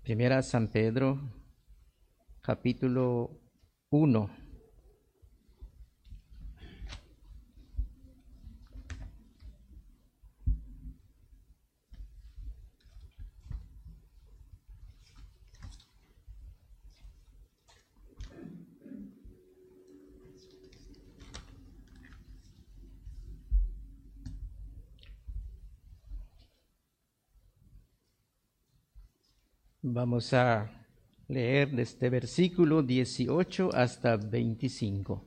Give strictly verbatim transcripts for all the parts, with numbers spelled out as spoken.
Primera San Pedro, capítulo uno. Vamos a leer desde versículo dieciocho hasta veinticinco.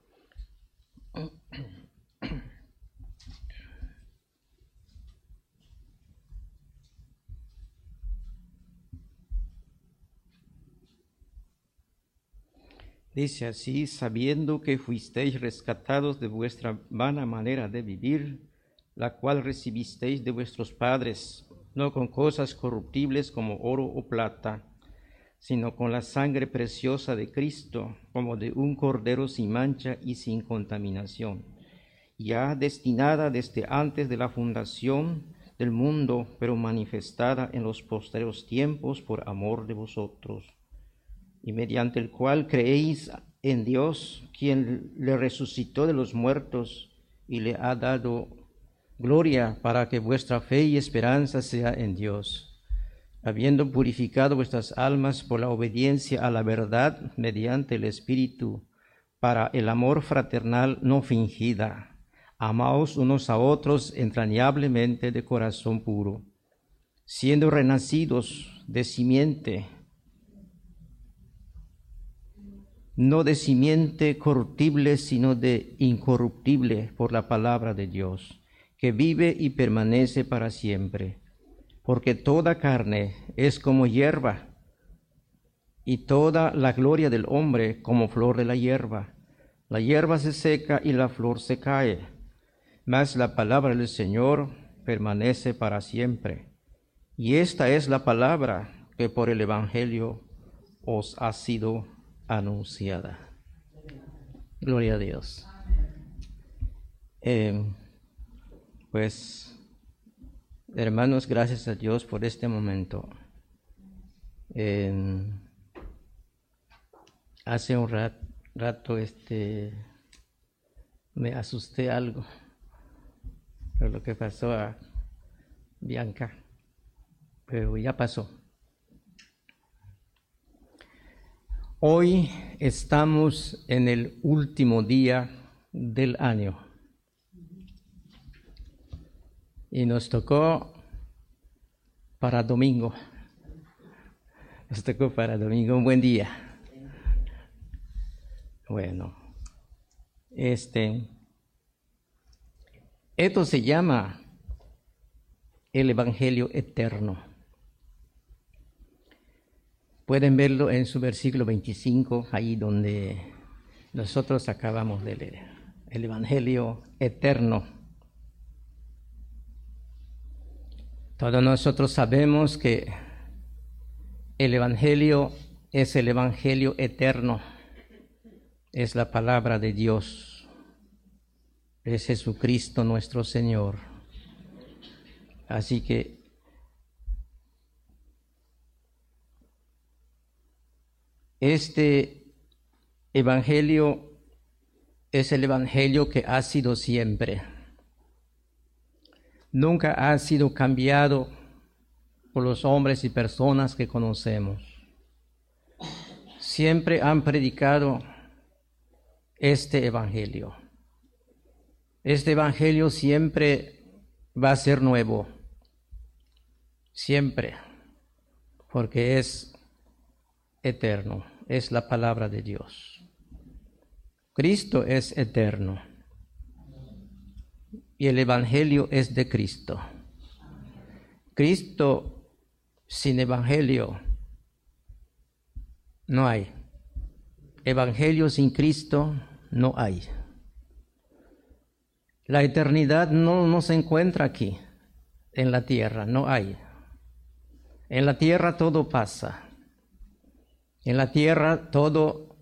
Dice así: sabiendo que fuisteis rescatados de vuestra vana manera de vivir, la cual recibisteis de vuestros padres, no con cosas corruptibles como oro o plata, sino con la sangre preciosa de Cristo, como de un cordero sin mancha y sin contaminación, ya destinada desde antes de la fundación del mundo, pero manifestada en los postreros tiempos por amor de vosotros, y mediante el cual creéis en Dios, quien le resucitó de los muertos y le ha dado gloria, para que vuestra fe y esperanza sea en Dios, habiendo purificado vuestras almas por la obediencia a la verdad mediante el Espíritu, para el amor fraternal no fingida. Amaos unos a otros entrañablemente de corazón puro, siendo renacidos de simiente, no de simiente corruptible, sino de incorruptible, por la palabra de Dios, que vive y permanece para siempre. Porque toda carne es como hierba, y toda la gloria del hombre como flor de la hierba. La hierba se seca y la flor se cae, mas la palabra del Señor permanece para siempre. Y esta es la palabra que por el Evangelio os ha sido anunciada. Gloria a Dios. Eh, pues, hermanos, gracias a Dios por este momento. Eh, hace un rat, rato este, me asusté algo por lo que pasó a Bianca, pero ya pasó. Hoy estamos en el último día del año y nos tocó para domingo. Nos tocó para domingo, un buen día. Bueno, este, esto se llama el Evangelio eterno. Pueden verlo en su versículo veinticinco, ahí donde nosotros acabamos de leer. El Evangelio eterno. Todos nosotros sabemos que el Evangelio es el Evangelio eterno. Es la palabra de Dios. Es Jesucristo nuestro Señor. Así que este Evangelio es el Evangelio que ha sido siempre. Nunca ha sido cambiado por los hombres y personas que conocemos. Siempre han predicado este Evangelio. Este Evangelio siempre va a ser nuevo. Siempre. Porque es eterno. Es la palabra de Dios. Cristo es eterno. Y el Evangelio es de Cristo. Cristo sin Evangelio no hay. Evangelio sin Cristo no hay. La eternidad no, no se encuentra aquí, en la tierra, no hay. En la tierra todo pasa. En la tierra todo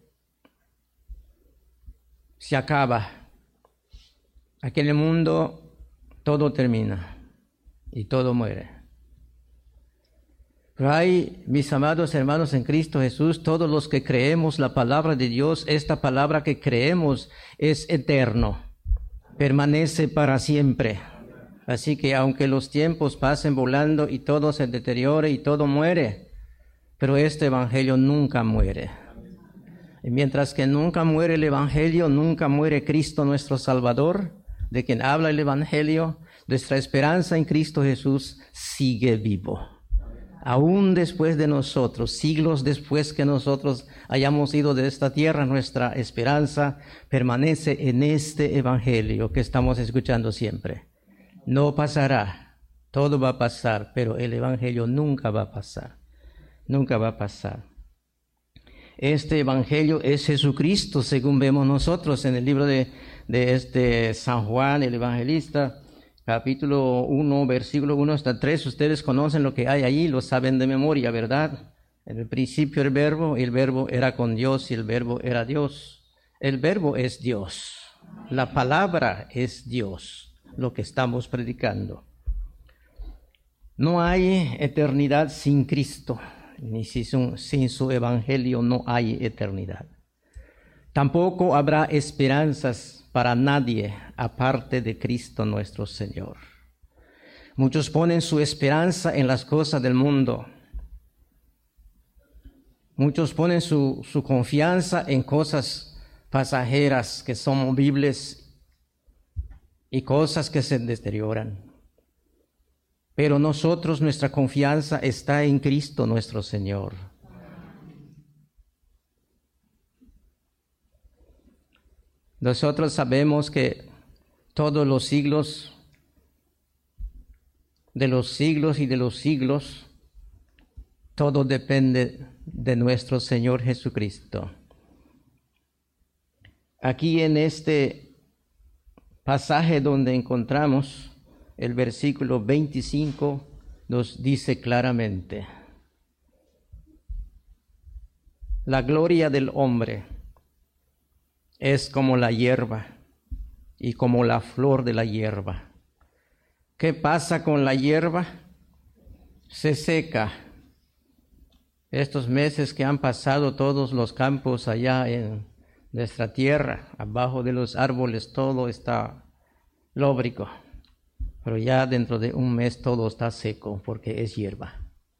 se acaba. Aquí en el mundo todo termina y todo muere. Pero hay, mis amados hermanos en Cristo Jesús, todos los que creemos la palabra de Dios, esta palabra que creemos es eterno, permanece para siempre. Así que aunque los tiempos pasen volando y todo se deteriore y todo muere, pero este evangelio nunca muere. Y mientras que nunca muere el evangelio, nunca muere Cristo nuestro Salvador, de quien habla el evangelio, nuestra esperanza en Cristo Jesús sigue vivo. Aún después de nosotros, siglos después que nosotros hayamos ido de esta tierra, nuestra esperanza permanece en este evangelio que estamos escuchando siempre. No pasará, todo va a pasar, pero el evangelio nunca va a pasar, nunca va a pasar. Este evangelio es Jesucristo, según vemos nosotros en el libro de, de este San Juan, el evangelista, capítulo uno, versículo uno hasta tres. Ustedes conocen lo que hay ahí, lo saben de memoria, ¿verdad? En el principio el verbo, y el verbo era con Dios, y el verbo era Dios. El verbo es Dios, la palabra es Dios, lo que estamos predicando. No hay eternidad sin Cristo, ni sin, sin su evangelio no hay eternidad. Tampoco habrá esperanzas para nadie aparte de Cristo nuestro Señor. Muchos ponen su esperanza en las cosas del mundo. Muchos ponen su, su confianza en cosas pasajeras que son movibles y cosas que se deterioran. Pero nosotros, nuestra confianza está en Cristo nuestro Señor. Nosotros sabemos que todos los siglos, de los siglos y de los siglos, todo depende de nuestro Señor Jesucristo. Aquí en este pasaje donde encontramos el versículo veinticinco, nos dice claramente: la gloria del hombre es como la hierba y como la flor de la hierba. ¿Qué pasa con la hierba? Se seca. Estos meses que han pasado todos los campos allá en nuestra tierra, abajo de los árboles todo está lóbrico, pero ya dentro de un mes todo está seco porque es hierba.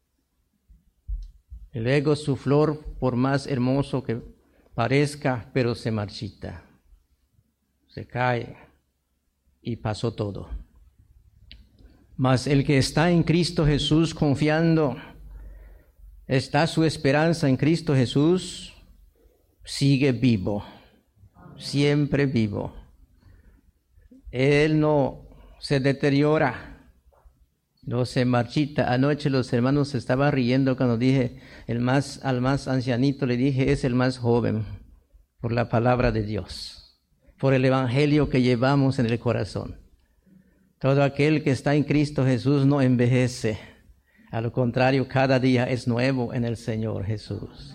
Y luego su flor, por más hermoso que parezca, pero se marchita, se cae y pasó todo. Mas el que está en Cristo Jesús confiando, está su esperanza en Cristo Jesús, sigue vivo, siempre vivo. Él no se deteriora, no se marchita. Anoche los hermanos se estaban riendo cuando dije, el más, al más ancianito le dije, es el más joven, por la palabra de Dios, por el evangelio que llevamos en el corazón. Todo aquel que está en Cristo Jesús no envejece. A lo contrario, cada día es nuevo en el Señor Jesús.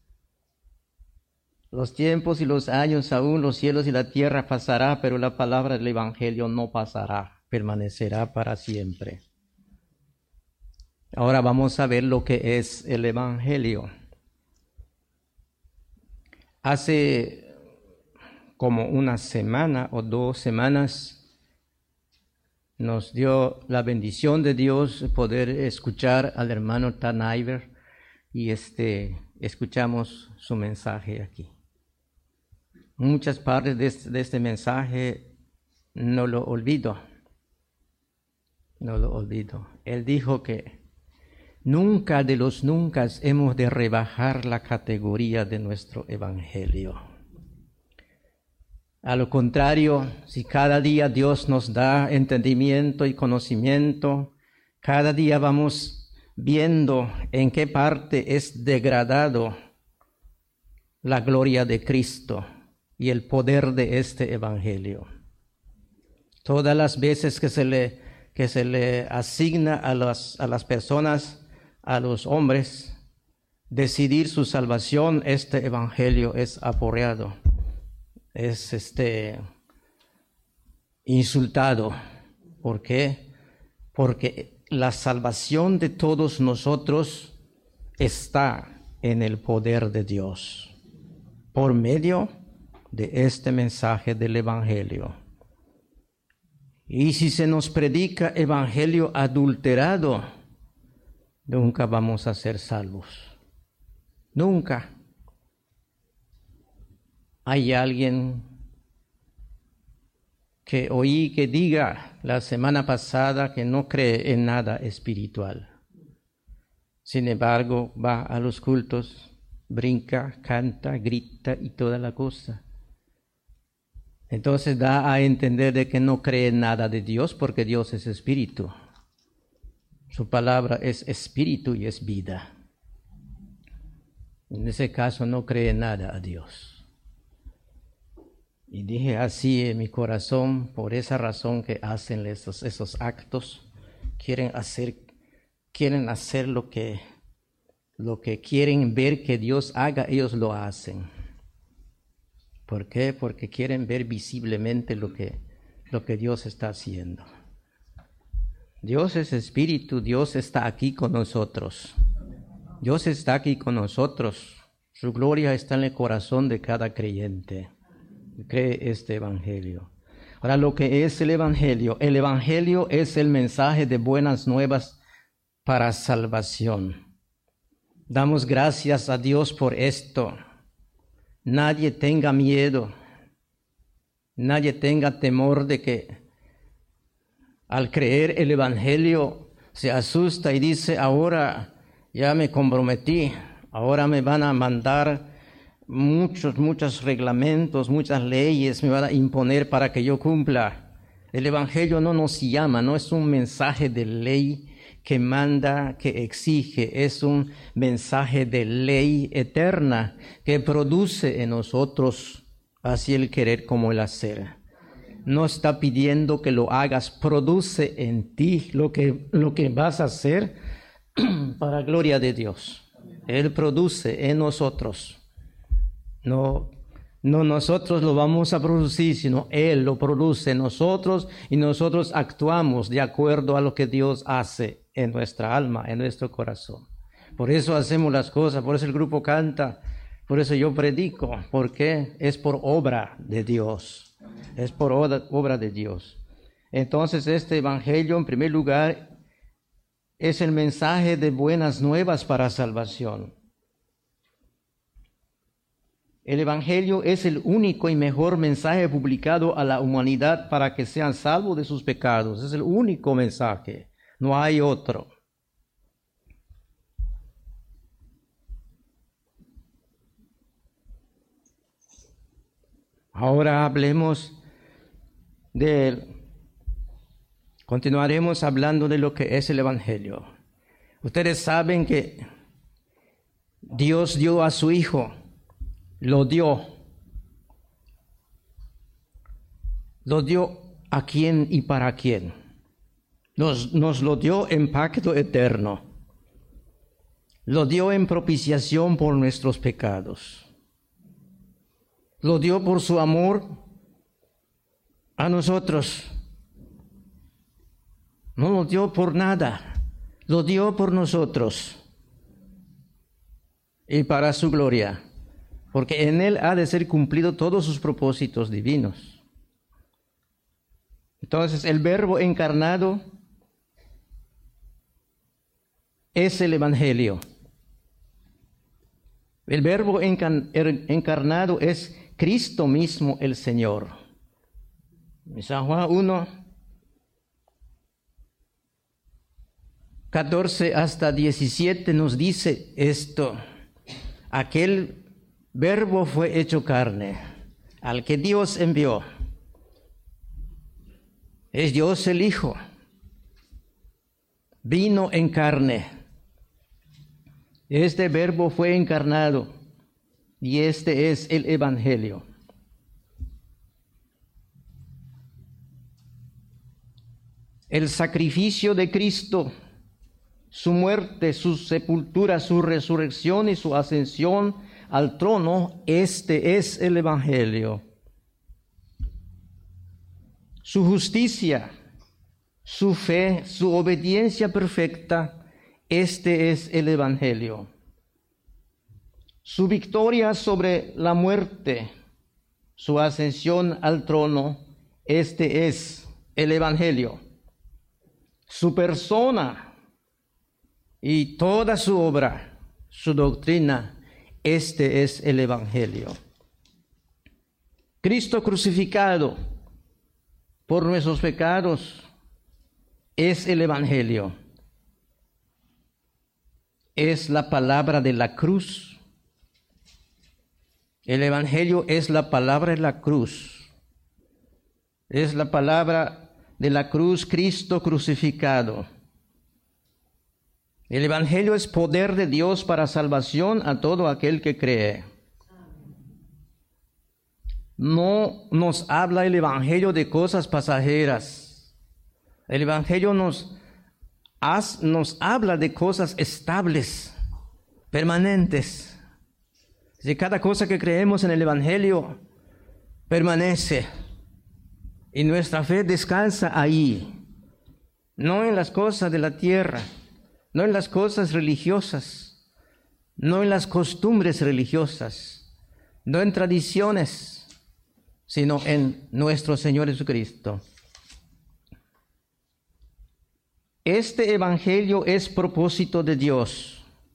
Los tiempos y los años, aún los cielos y la tierra pasará, pero la palabra del evangelio no pasará, permanecerá para siempre. Ahora vamos a ver lo que es el evangelio. Hace como una semana o dos semanas nos dio la bendición de Dios poder escuchar al hermano Tanaiver y este, escuchamos su mensaje aquí. Muchas partes de este, de este mensaje no lo olvido, no lo olvido. Él dijo que nunca de los nunca hemos de rebajar la categoría de nuestro evangelio. A lo contrario, si cada día Dios nos da entendimiento y conocimiento, cada día vamos viendo en qué parte es degradado la gloria de Cristo y el poder de este evangelio. Todas las veces que se le, que se le asigna a las, a las personas, a los hombres, decidir su salvación, este evangelio es aporreado. Es este insultado. ¿Por qué? Porque la salvación de todos nosotros está en el poder de Dios, por medio de este mensaje del Evangelio. Y si se nos predica evangelio adulterado, nunca vamos a ser salvos. Nunca. Hay alguien que oí que diga la semana pasada que no cree en nada espiritual. Sin embargo, va a los cultos, brinca, canta, grita y toda la cosa. Entonces da a entender de que no cree en nada de Dios, porque Dios es espíritu. Su palabra es espíritu y es vida. En ese caso no cree nada a Dios. Y dije así en mi corazón, por esa razón que hacen esos, esos actos, quieren hacer, quieren hacer lo que, lo que quieren ver que Dios haga, ellos lo hacen. ¿Por qué? Porque quieren ver visiblemente lo que, lo que Dios está haciendo. Dios es espíritu, Dios está aquí con nosotros. Dios está aquí con nosotros. Su gloria está en el corazón de cada creyente. Cree este evangelio. Ahora, lo que es el evangelio. El evangelio es el mensaje de buenas nuevas para salvación. Damos gracias a Dios por esto. Nadie tenga miedo, nadie tenga temor de que al creer el evangelio se asusta y dice, ahora ya me comprometí, ahora me van a mandar muchos, muchos reglamentos, muchas leyes, me van a imponer para que yo cumpla. El evangelio no nos llama, no es un mensaje de ley que manda, que exige, es un mensaje de ley eterna que produce en nosotros así el querer como el hacer. No está pidiendo que lo hagas, produce en ti lo que, lo que vas a hacer para gloria de Dios. Él produce en nosotros. No, no nosotros lo vamos a producir, sino Él lo produce en nosotros y nosotros actuamos de acuerdo a lo que Dios hace en nuestra alma, en nuestro corazón. Por eso hacemos las cosas, por eso el grupo canta, por eso yo predico, porque es por obra de Dios, es por obra, obra de Dios. Entonces este evangelio, en primer lugar, es el mensaje de buenas nuevas para salvación. El evangelio es el único y mejor mensaje publicado a la humanidad para que sean salvos de sus pecados. Es el único mensaje. No hay otro. Ahora hablemos de él. Continuaremos hablando de lo que es el evangelio. Ustedes saben que Dios dio a su Hijo, lo dio. Lo dio a quién y para quién. Nos, nos lo dio en pacto eterno. Lo dio en propiciación por nuestros pecados. Lo dio por su amor a nosotros. No lo dio por nada. Lo dio por nosotros. Y para su gloria. Porque en Él ha de ser cumplido todos sus propósitos divinos. Entonces, el Verbo encarnado es el evangelio. El Verbo encarnado es Cristo mismo el Señor. En San Juan uno, catorce hasta diecisiete nos dice esto. Aquel Verbo fue hecho carne, al que Dios envió. Es Dios el Hijo. Vino en carne. Este Verbo fue encarnado y este es el evangelio. El sacrificio de Cristo, su muerte, su sepultura, su resurrección y su ascensión al trono, este es el evangelio. Su justicia, su fe, su obediencia perfecta. Este es el Evangelio. Su victoria sobre la muerte, su ascensión al trono, este es el Evangelio. Su persona y toda su obra, su doctrina, este es el Evangelio. Cristo crucificado por nuestros pecados es el Evangelio. Es la palabra de la cruz. El Evangelio es la palabra de la cruz. Es la palabra de la cruz, Cristo crucificado. El Evangelio es poder de Dios para salvación a todo aquel que cree. No nos habla el Evangelio de cosas pasajeras. El Evangelio nos, has, nos habla de cosas estables, permanentes. Si cada cosa que creemos en el Evangelio permanece y nuestra fe descansa ahí, no en las cosas de la tierra, no en las cosas religiosas, no en las costumbres religiosas, no en tradiciones, sino en nuestro Señor Jesucristo. Este Evangelio es propósito de Dios.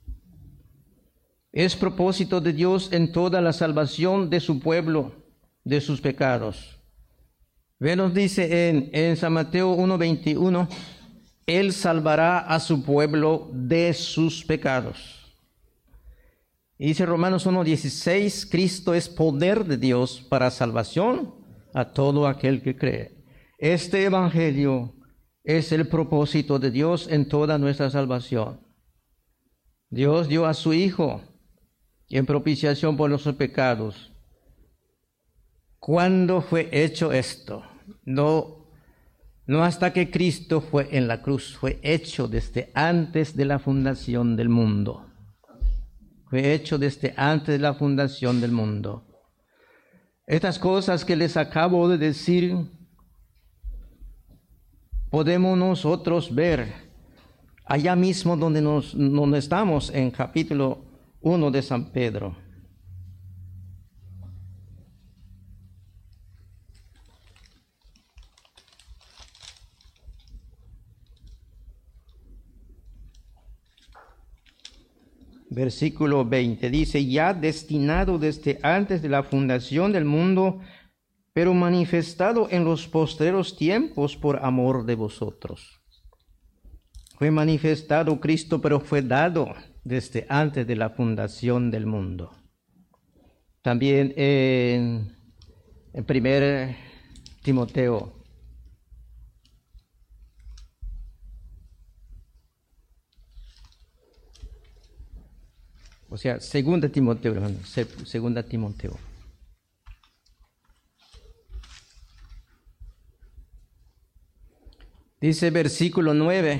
Es propósito de Dios en toda la salvación de su pueblo, de sus pecados. Ve, nos dice en, en San Mateo uno veintiuno, Él salvará a su pueblo de sus pecados. Y dice Romanos uno dieciséis, Cristo es poder de Dios para salvación a todo aquel que cree. Este Evangelio es el propósito de Dios en toda nuestra salvación. Dios dio a su Hijo en propiciación por nuestros pecados. ¿Cuándo fue hecho esto? No, no hasta que Cristo fue en la cruz, fue hecho desde antes de la fundación del mundo. Fue hecho desde antes de la fundación del mundo. Estas cosas que les acabo de decir, podemos nosotros ver allá mismo donde, nos, donde estamos en capítulo uno de San Pedro. Versículo veinte dice, ya destinado desde antes de la fundación del mundo, pero manifestado en los postreros tiempos por amor de vosotros. Fue manifestado Cristo, pero fue dado desde antes de la fundación del mundo. También en, en primer Timoteo O sea, segunda Timoteo, hermano, segunda Timoteo. Dice versículo nueve,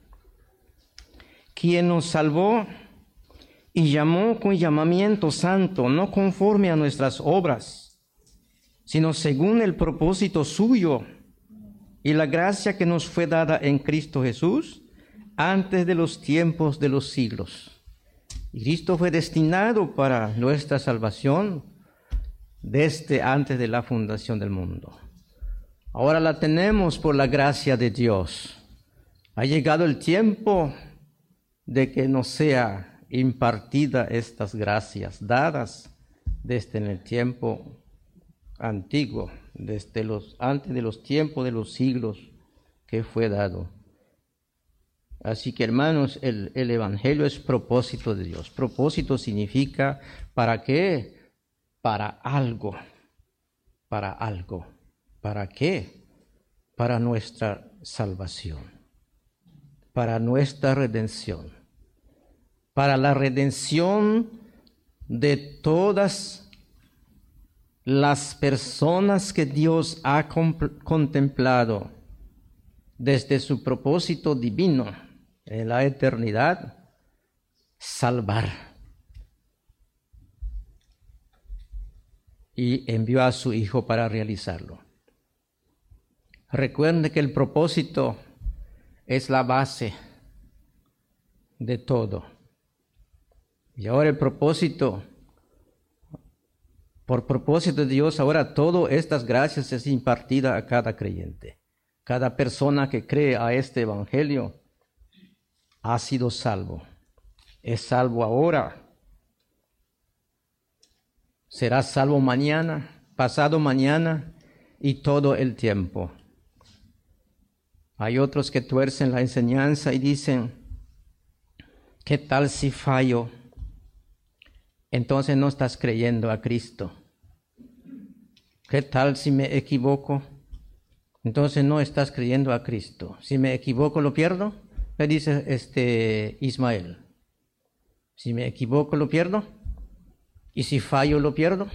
quien nos salvó y llamó con llamamiento santo, no conforme a nuestras obras, sino según el propósito suyo y la gracia que nos fue dada en Cristo Jesús antes de los tiempos de los siglos. Cristo fue destinado para nuestra salvación desde antes de la fundación del mundo. Ahora la tenemos por la gracia de Dios. Ha llegado el tiempo de que nos sea impartida estas gracias, dadas desde en el tiempo antiguo, desde los, antes de los tiempos de los siglos que fue dado. Así que, hermanos, el, el Evangelio es propósito de Dios. Propósito significa, ¿para qué? Para algo, para algo. ¿Para qué? Para nuestra salvación, para nuestra redención, para la redención de todas las personas que Dios ha contemplado desde su propósito divino en la eternidad, salvar. Y envió a su Hijo para realizarlo. Recuerde que el propósito es la base de todo. Y ahora el propósito, por propósito de Dios, ahora todas estas gracias es impartida a cada creyente. Cada persona que cree a este evangelio ha sido salvo. Es salvo ahora. Será salvo mañana, pasado mañana y todo el tiempo. Hay otros que tuercen la enseñanza y dicen, ¿qué tal si fallo? Entonces no estás creyendo a Cristo. ¿Qué tal si me equivoco? Entonces no estás creyendo a Cristo. Si me equivoco, ¿lo pierdo? Le dice este Ismael. Si me equivoco, ¿lo pierdo? ¿Y si fallo, lo pierdo?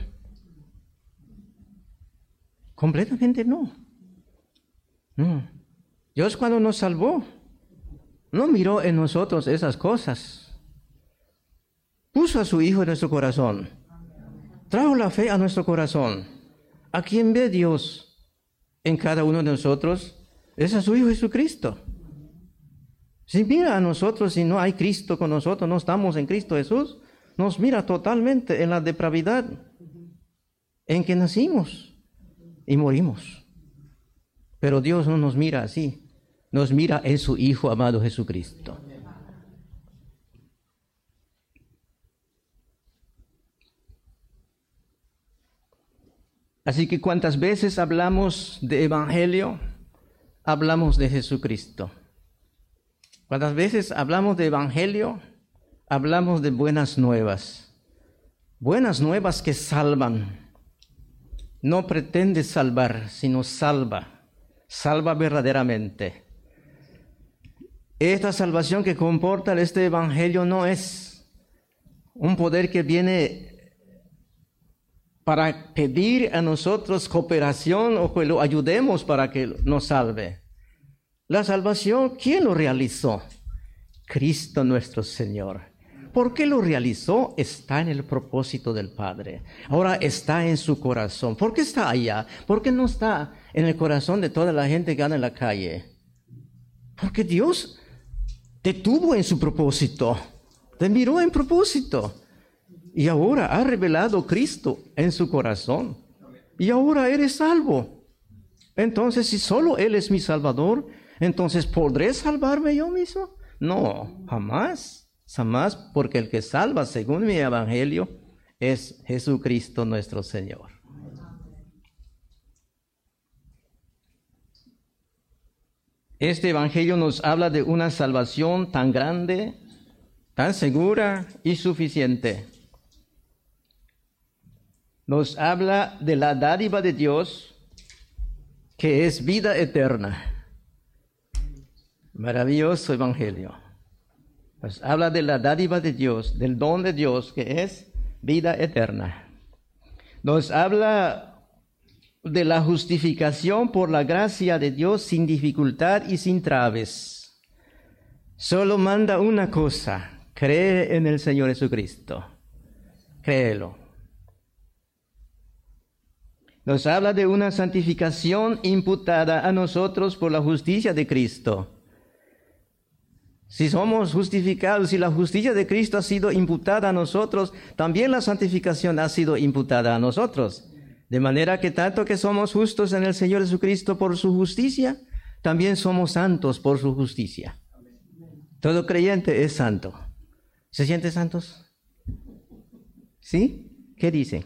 Completamente no. No. Dios cuando nos salvó, no miró en nosotros esas cosas. Puso a su Hijo en nuestro corazón. Trajo la fe a nuestro corazón. ¿A quién ve Dios en cada uno de nosotros? Es a su Hijo Jesucristo. Si mira a nosotros y no hay Cristo con nosotros, no estamos en Cristo Jesús, nos mira totalmente en la depravidad en que nacimos y morimos. Pero Dios no nos mira así, nos mira en su Hijo amado Jesucristo. Así que cuántas veces hablamos de evangelio, hablamos de Jesucristo. Cuántas veces hablamos de evangelio, hablamos de buenas nuevas. Buenas nuevas que salvan. No pretende salvar, sino salva. Salva verdaderamente. Esta salvación que comporta este evangelio no es un poder que viene para pedir a nosotros cooperación o que lo ayudemos para que nos salve. La salvación, ¿quién lo realizó? Cristo nuestro Señor. ¿Por qué lo realizó? Está en el propósito del Padre. Ahora está en su corazón. ¿Por qué está allá? ¿Por qué no está en el corazón de toda la gente que anda en la calle? Porque Dios te tuvo en su propósito. Te miró en propósito. Y ahora ha revelado Cristo en su corazón. Y ahora eres salvo. Entonces, si solo Él es mi Salvador, entonces ¿podré salvarme yo mismo? No, jamás. Jamás, porque el que salva, según mi evangelio, es Jesucristo nuestro Señor. Este evangelio nos habla de una salvación tan grande, tan segura y suficiente. Nos habla de la dádiva de Dios, que es vida eterna. Maravilloso evangelio. Nos habla de la dádiva de Dios, del don de Dios, que es vida eterna. Nos habla de la justificación por la gracia de Dios sin dificultad y sin traves. Solo manda una cosa: cree en el Señor Jesucristo. Créelo. Nos habla de una santificación imputada a nosotros por la justicia de Cristo. Si somos justificados, si la justicia de Cristo ha sido imputada a nosotros, también la santificación ha sido imputada a nosotros. De manera que tanto que somos justos en el Señor Jesucristo por su justicia, también somos santos por su justicia. Todo creyente es santo. ¿Se sienten santos? ¿Sí? ¿Qué dice?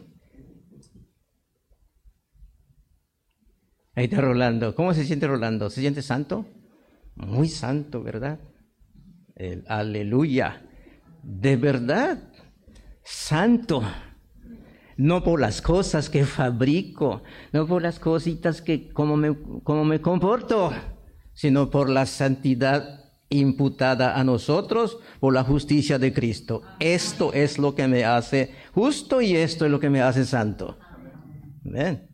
Ahí está Rolando. ¿Cómo se siente Rolando? ¿Se siente santo? Muy santo, ¿verdad? El, aleluya. De verdad, santo. No por las cosas que fabrico, no por las cositas que como me, como me comporto, sino por la santidad imputada a nosotros por la justicia de Cristo. Esto es lo que me hace justo y esto es lo que me hace santo. ¿Ven?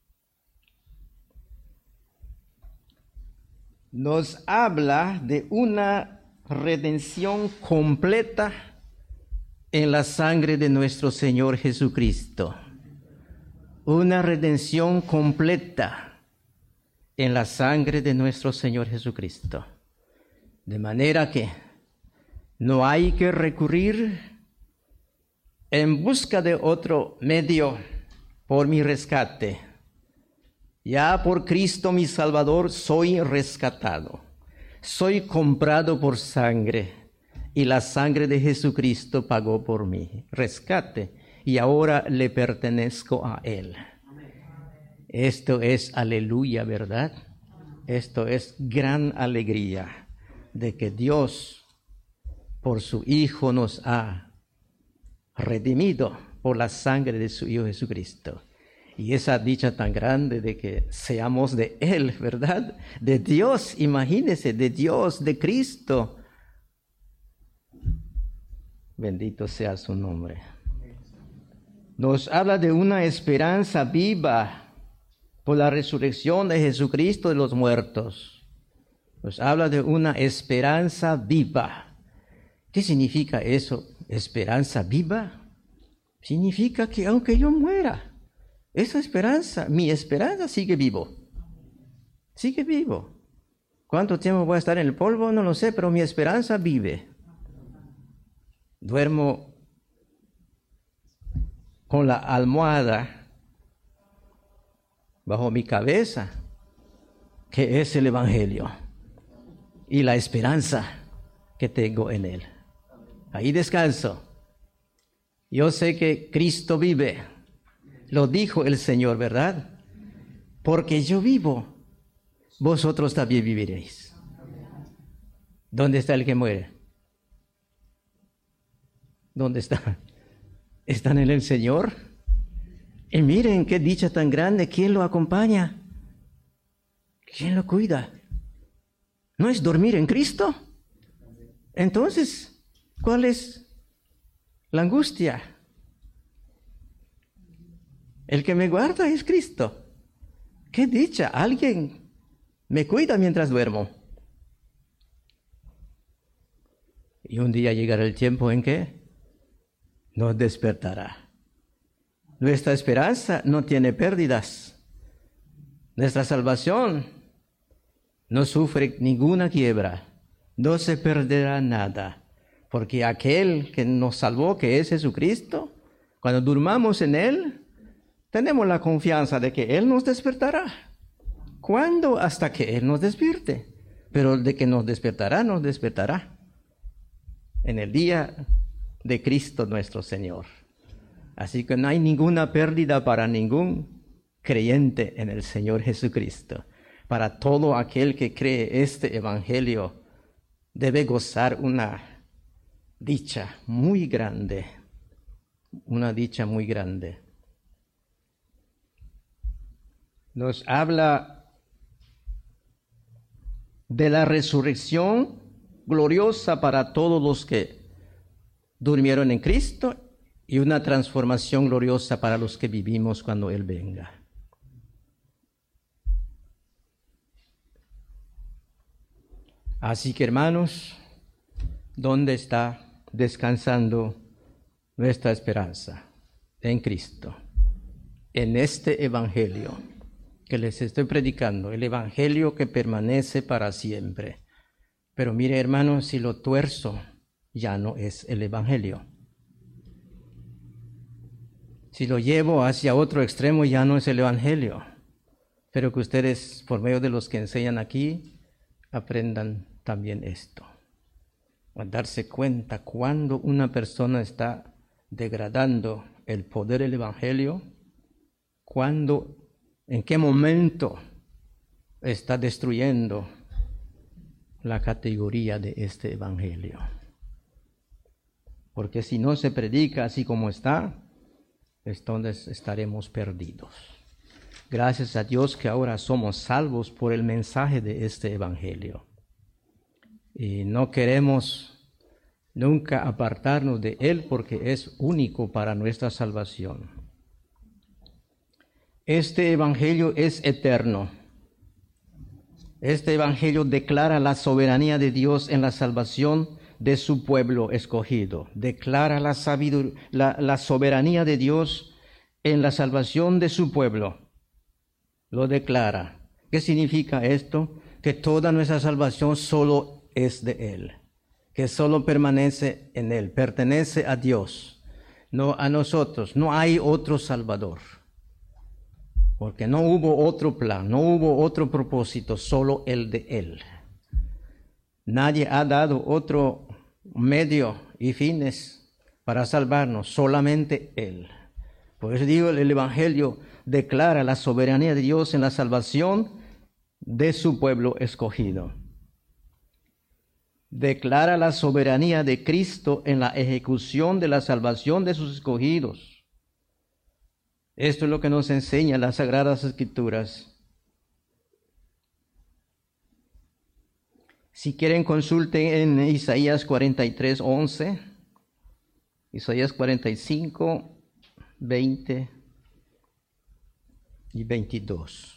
Nos habla de una redención completa en la sangre de nuestro Señor Jesucristo. Una redención completa en la sangre de nuestro Señor Jesucristo. De manera que no hay que recurrir en busca de otro medio por mi rescate. Ya por Cristo mi Salvador soy rescatado. Soy comprado por sangre y la sangre de Jesucristo pagó por mi rescate y ahora le pertenezco a Él. Esto es aleluya, ¿verdad? Esto es gran alegría de que Dios por su Hijo nos ha redimido por la sangre de su Hijo Jesucristo. Y esa dicha tan grande de que seamos de Él, ¿verdad? De Dios, imagínense, de Dios, de Cristo. Bendito sea su nombre. Nos habla de una esperanza viva por la resurrección de Jesucristo de los muertos. Nos habla de una esperanza viva. ¿Qué significa eso? Esperanza viva. Significa que aunque yo muera, esa esperanza, mi esperanza sigue vivo. Sigue vivo. ¿Cuánto tiempo voy a estar en el polvo? No lo sé, pero mi esperanza vive. Duermo con la almohada bajo mi cabeza, que es el Evangelio, y la esperanza que tengo en Él. Ahí descanso. Yo sé que Cristo vive. Lo dijo el Señor, ¿verdad? Porque yo vivo, vosotros también viviréis. ¿Dónde está el que muere? ¿Dónde está? ¿Están en el Señor? Y miren qué dicha tan grande. ¿Quién lo acompaña? ¿Quién lo cuida? ¿No es dormir en Cristo? Entonces, ¿cuál es la angustia? El que me guarda es Cristo. ¡Qué dicha! Alguien me cuida mientras duermo. Y un día llegará el tiempo en que nos despertará. Nuestra esperanza no tiene pérdidas. Nuestra salvación no sufre ninguna quiebra. No se perderá nada. Porque aquel que nos salvó, que es Jesucristo, cuando durmamos en Él, tenemos la confianza de que Él nos despertará. ¿Cuándo? Hasta que Él nos despierte. Pero de que nos despertará, nos despertará. En el día de Cristo nuestro Señor. Así que no hay ninguna pérdida para ningún creyente en el Señor Jesucristo. Para todo aquel que cree este Evangelio, debe gozar una dicha muy grande. Una dicha muy grande. Nos habla de la resurrección gloriosa para todos los que durmieron en Cristo y una transformación gloriosa para los que vivimos cuando Él venga. Así que, hermanos, ¿dónde está descansando nuestra esperanza? En Cristo, en este Evangelio que les estoy predicando, el Evangelio que permanece para siempre. Pero mire, hermanos, si lo tuerzo, ya no es el Evangelio. Si lo llevo hacia otro extremo, ya no es el Evangelio. Pero que ustedes, por medio de los que enseñan aquí, aprendan también esto. A darse cuenta cuando una persona está degradando el poder del Evangelio, cuando, en qué momento está destruyendo la categoría de este Evangelio. Porque si no se predica así como está, entonces estaremos perdidos. Gracias a Dios que ahora somos salvos por el mensaje de este Evangelio. Y no queremos nunca apartarnos de Él porque es único para nuestra salvación. Este Evangelio es eterno. Este Evangelio declara la soberanía de Dios en la salvación de su pueblo escogido. Declara la, sabidur- la, la soberanía de Dios en la salvación de su pueblo. Lo declara. ¿Qué significa esto? Que toda nuestra salvación solo es de Él, que solo permanece en Él, pertenece a Dios, no a nosotros. No hay otro Salvador, porque no hubo otro plan, no hubo otro propósito, solo el de Él. Nadie ha dado otro medio y fines para salvarnos, solamente Él. Por eso digo, el Evangelio declara la soberanía de Dios en la salvación de su pueblo escogido. Declara la soberanía de Cristo en la ejecución de la salvación de sus escogidos. Esto es lo que nos enseña las Sagradas Escrituras. Si quieren, consulten en Isaías cuarenta y tres, once, Isaías cuarenta y cinco, veinte y veintidós.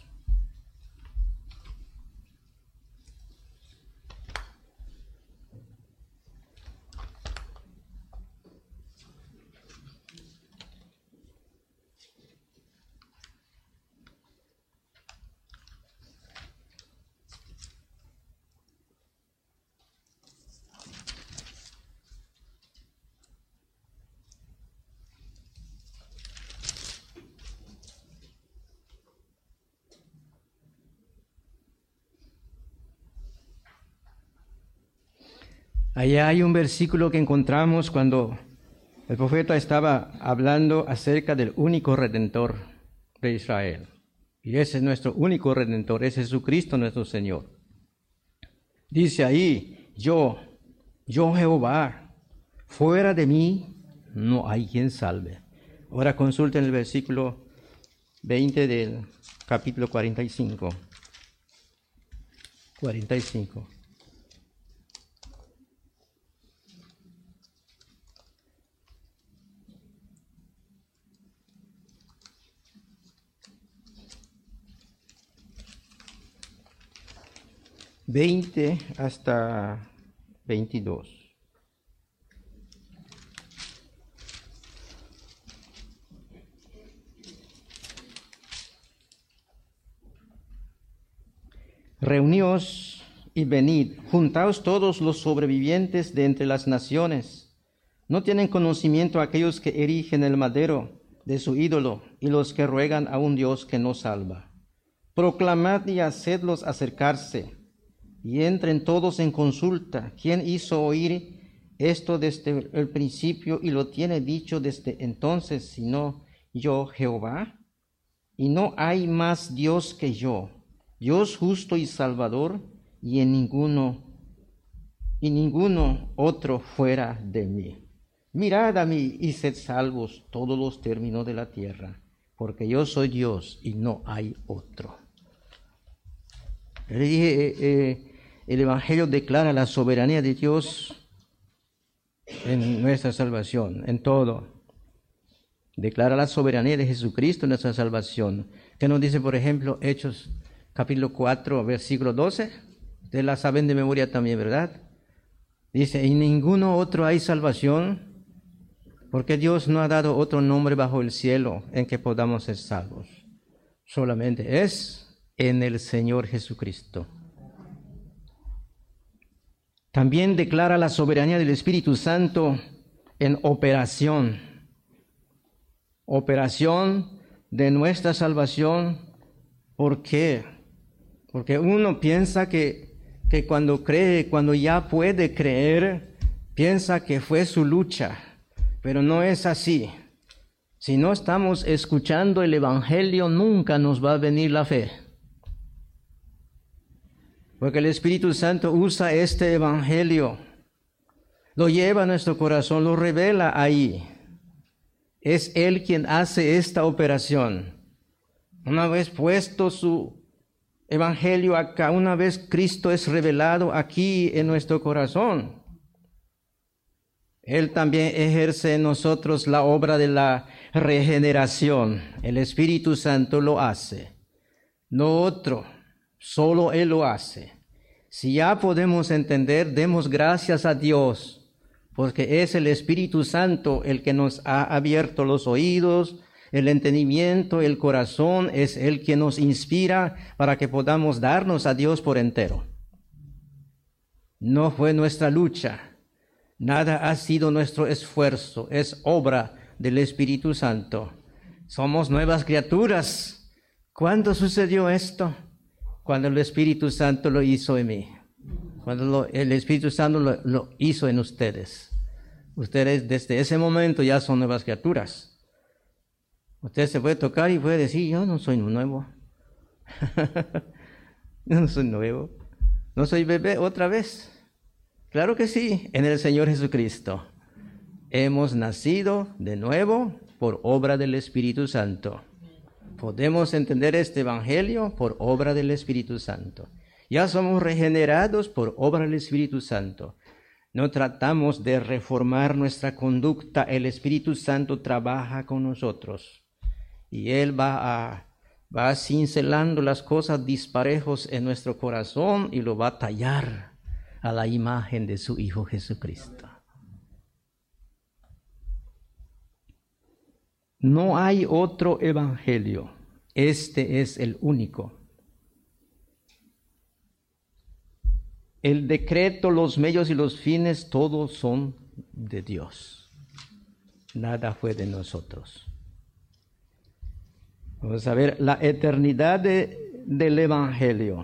Allá hay un versículo que encontramos cuando el profeta estaba hablando acerca del único Redentor de Israel. Y ese es nuestro único Redentor, es Jesucristo nuestro Señor. Dice ahí, yo, yo Jehová, fuera de mí no hay quien salve. Ahora consulten el versículo veinte del capítulo cuarenta y cinco. cuarenta y cinco. veinte hasta veintidós. Reuníos y venid, juntaos todos los sobrevivientes de entre las naciones. ¿No tienen conocimiento aquellos que erigen el madero de su ídolo y los que ruegan a un Dios que no salva? Proclamad y hacedlos acercarse, y entren todos en consulta. ¿Quién hizo oír esto desde el principio y lo tiene dicho desde entonces, sino yo, Jehová? Y no hay más Dios que yo, Dios justo y salvador, y en ninguno, y ninguno otro fuera de mí. Mirad a mí y sed salvos todos los términos de la tierra, porque yo soy Dios y no hay otro. Le dije, eh, eh, el Evangelio declara la soberanía de Dios en nuestra salvación, en todo. Declara la soberanía de Jesucristo en nuestra salvación. ¿Qué nos dice, por ejemplo, Hechos capítulo cuatro, versículo doce? Ustedes la saben de memoria también, ¿verdad? Dice, en ninguno otro hay salvación, porque Dios no ha dado otro nombre bajo el cielo en que podamos ser salvos. Solamente es en el Señor Jesucristo. También declara la soberanía del Espíritu Santo en operación. Operación de nuestra salvación. ¿Por qué? Porque uno piensa que, que cuando cree, cuando ya puede creer, piensa que fue su lucha. Pero no es así. Si no estamos escuchando el Evangelio, nunca nos va a venir la fe. Porque el Espíritu Santo usa este Evangelio, lo lleva a nuestro corazón, lo revela ahí. Es Él quien hace esta operación. Una vez puesto su Evangelio acá, una vez Cristo es revelado aquí en nuestro corazón, Él también ejerce en nosotros la obra de la regeneración. El Espíritu Santo lo hace, no otro. Solo Él lo hace. Si ya podemos entender, demos gracias a Dios, porque es el Espíritu Santo el que nos ha abierto los oídos, el entendimiento, el corazón, es Él quien nos inspira para que podamos darnos a Dios por entero. No fue nuestra lucha, nada ha sido nuestro esfuerzo, es obra del Espíritu Santo. Somos nuevas criaturas. ¿Cuándo sucedió esto? Cuando el Espíritu Santo lo hizo en mí. Cuando lo, el Espíritu Santo lo, lo hizo en ustedes. Ustedes desde ese momento ya son nuevas criaturas. Usted se puede tocar y puede decir, yo no soy nuevo. Yo no soy nuevo. No soy bebé otra vez. Claro que sí, en el Señor Jesucristo. Hemos nacido de nuevo por obra del Espíritu Santo. Podemos entender este evangelio por obra del Espíritu Santo. Ya somos regenerados por obra del Espíritu Santo. No tratamos de reformar nuestra conducta. El Espíritu Santo trabaja con nosotros. Y Él va a, va cincelando las cosas disparejos en nuestro corazón y lo va a tallar a la imagen de su Hijo Jesucristo. No hay otro evangelio. Este es el único. El decreto, los medios y los fines, todos son de Dios. Nada fue de nosotros. Vamos a ver la eternidad de, del evangelio.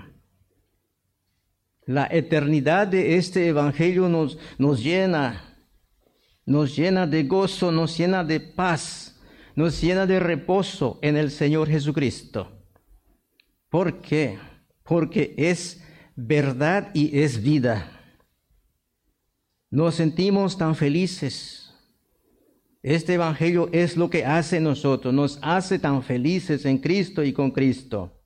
La eternidad de este evangelio nos, nos llena, nos llena de gozo, nos llena de paz, nos llena de reposo en el Señor Jesucristo. ¿Por qué? Porque es verdad y es vida. Nos sentimos tan felices. Este evangelio es lo que hace nosotros, nos hace tan felices en Cristo y con Cristo.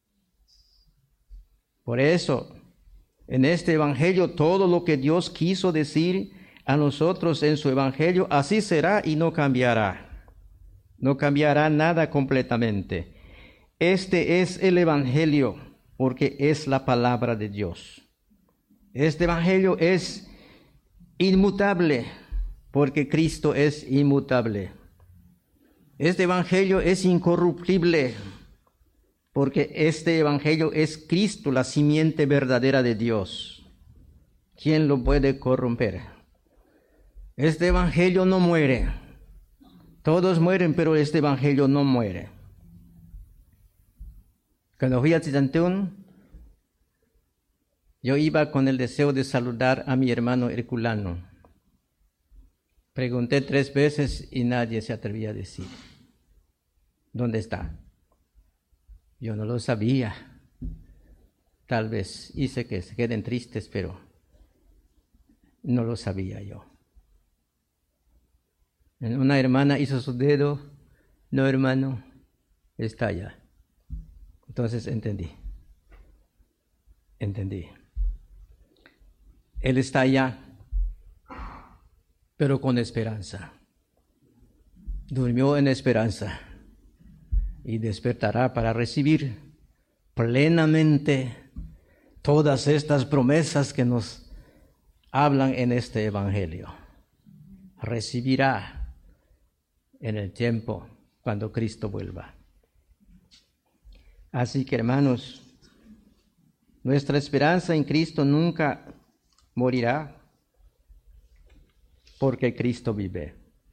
Por eso, en este evangelio, todo lo que Dios quiso decir a nosotros en su evangelio, así será y no cambiará. No cambiará nada completamente. Este es el evangelio, porque es la palabra de Dios. Este evangelio es inmutable, porque Cristo es inmutable. Este evangelio es incorruptible, porque este evangelio es Cristo, la simiente verdadera de Dios. ¿Quién lo puede corromper? Este evangelio no muere. Todos mueren, pero este evangelio no muere. Cuando fui a Tzitantún, yo iba con el deseo de saludar a mi hermano Herculano. Pregunté tres veces y nadie se atrevía a decir, ¿dónde está? Yo no lo sabía. Tal vez hice que se queden tristes, pero no lo sabía yo. Una hermana hizo su dedo, no hermano, está allá. Entonces entendí, entendí. Él está allá, pero con esperanza. Durmió en esperanza y despertará para recibir plenamente todas estas promesas que nos hablan en este evangelio. Recibirá en el tiempo cuando Cristo vuelva. Así que, hermanos, nuestra esperanza en Cristo nunca morirá, porque Cristo vive.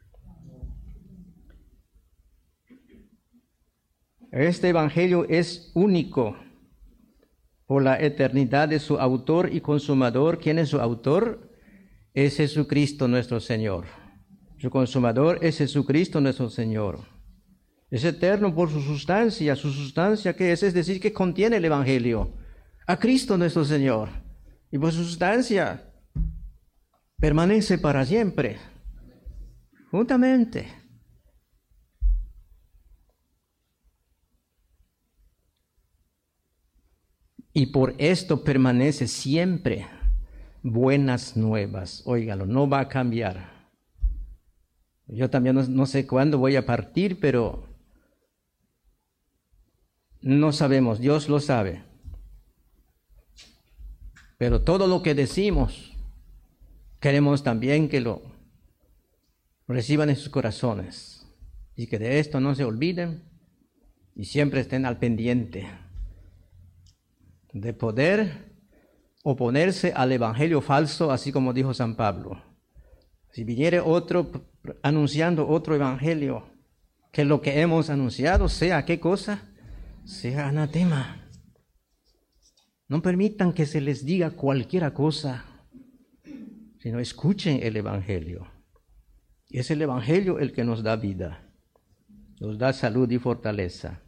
Este evangelio es único por la eternidad de su autor y consumador. ¿Quién es su autor? Es Jesucristo nuestro Señor. Su consumador es Jesucristo nuestro Señor. Es eterno por su sustancia. ¿Su sustancia qué es? Es decir, que contiene el evangelio. A Cristo nuestro Señor. Y por su sustancia permanece para siempre. Juntamente. Y por esto permanece siempre. Buenas nuevas. Óigalo, no va a cambiar. Yo también no, no sé cuándo voy a partir, pero no sabemos, Dios lo sabe. Pero todo lo que decimos, queremos también que lo reciban en sus corazones y que de esto no se olviden y siempre estén al pendiente de poder oponerse al evangelio falso, así como dijo San Pablo. Si viniere otro anunciando otro evangelio, que lo que hemos anunciado sea, ¿qué cosa? Sea anatema. No permitan que se les diga cualquier cosa, sino escuchen el evangelio. Es el evangelio el que nos da vida, nos da salud y fortaleza.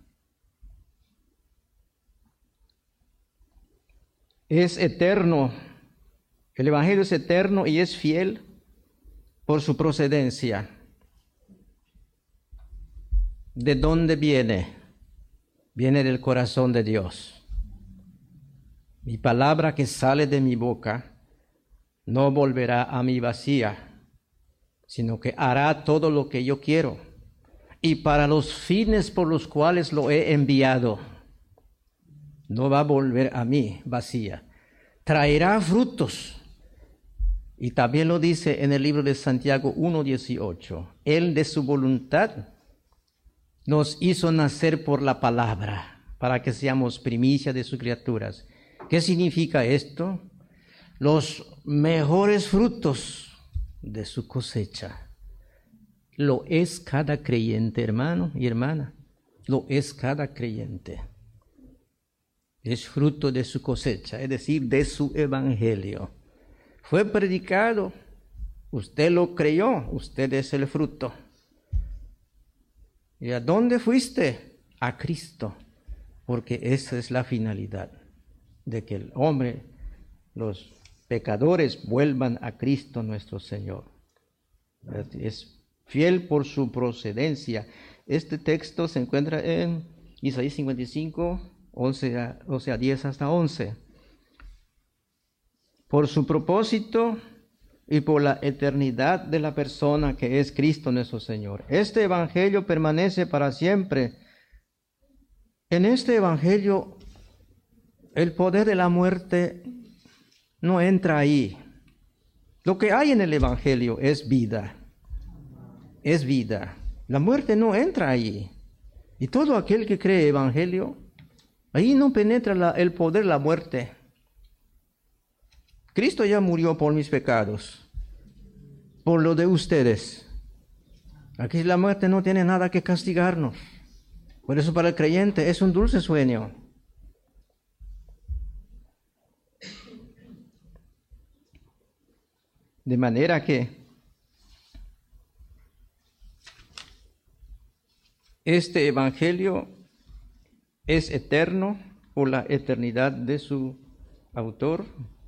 Es eterno, el evangelio es eterno y es fiel por su procedencia. ¿De dónde viene? Viene del corazón de Dios. Mi palabra que sale de mi boca no volverá a mí vacía, sino que hará todo lo que yo quiero y para los fines por los cuales lo he enviado. No va a volver a mí vacía. Traerá frutos. Y también lo dice en el libro de Santiago uno dieciocho. Él de su voluntad nos hizo nacer por la palabra, para que seamos primicia de sus criaturas. ¿Qué significa esto? Los mejores frutos de su cosecha. Lo es cada creyente, hermano y hermana. Lo es cada creyente. Es fruto de su cosecha, es decir, de su evangelio. Fue predicado, usted lo creyó, usted es el fruto. ¿Y a dónde fuiste? A Cristo, porque esa es la finalidad, de que el hombre, los pecadores, vuelvan a Cristo nuestro Señor. Es fiel por su procedencia. Este texto se encuentra en Isaías cincuenta y cinco, once a, o sea, diez hasta once. Por su propósito y por la eternidad de la persona que es Cristo nuestro Señor. Este evangelio permanece para siempre. En este evangelio, el poder de la muerte no entra ahí. Lo que hay en el evangelio es vida. Es vida. La muerte no entra ahí. Y todo aquel que cree evangelio, ahí no penetra la, el poder de la muerte. Cristo ya murió por mis pecados, por lo de ustedes. Aquí la muerte no tiene nada que castigarnos. Por eso para el creyente es un dulce sueño. De manera que este evangelio es eterno por la eternidad de su autor.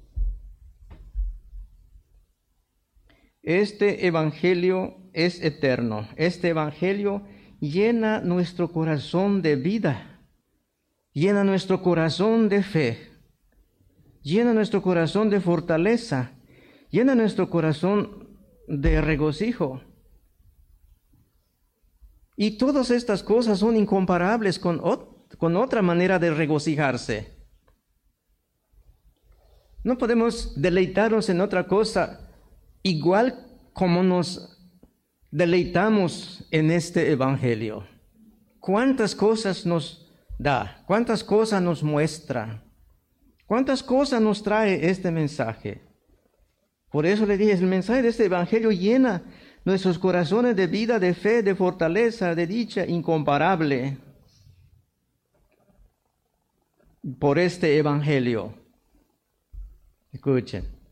Este evangelio es eterno. Este evangelio llena nuestro corazón de vida, llena nuestro corazón de fe, llena nuestro corazón de fortaleza, llena nuestro corazón de regocijo. Y todas estas cosas son incomparables con, ot- con otra manera de regocijarse. No podemos deleitarnos en otra cosa igual como nos deleitamos en este evangelio. ¿Cuántas cosas nos da? ¿Cuántas cosas nos muestra? ¿Cuántas cosas nos trae este mensaje? Por eso le dije, el mensaje de este evangelio llena nuestros corazones de vida, de fe, de fortaleza, de dicha incomparable. Por este evangelio. Escuchen.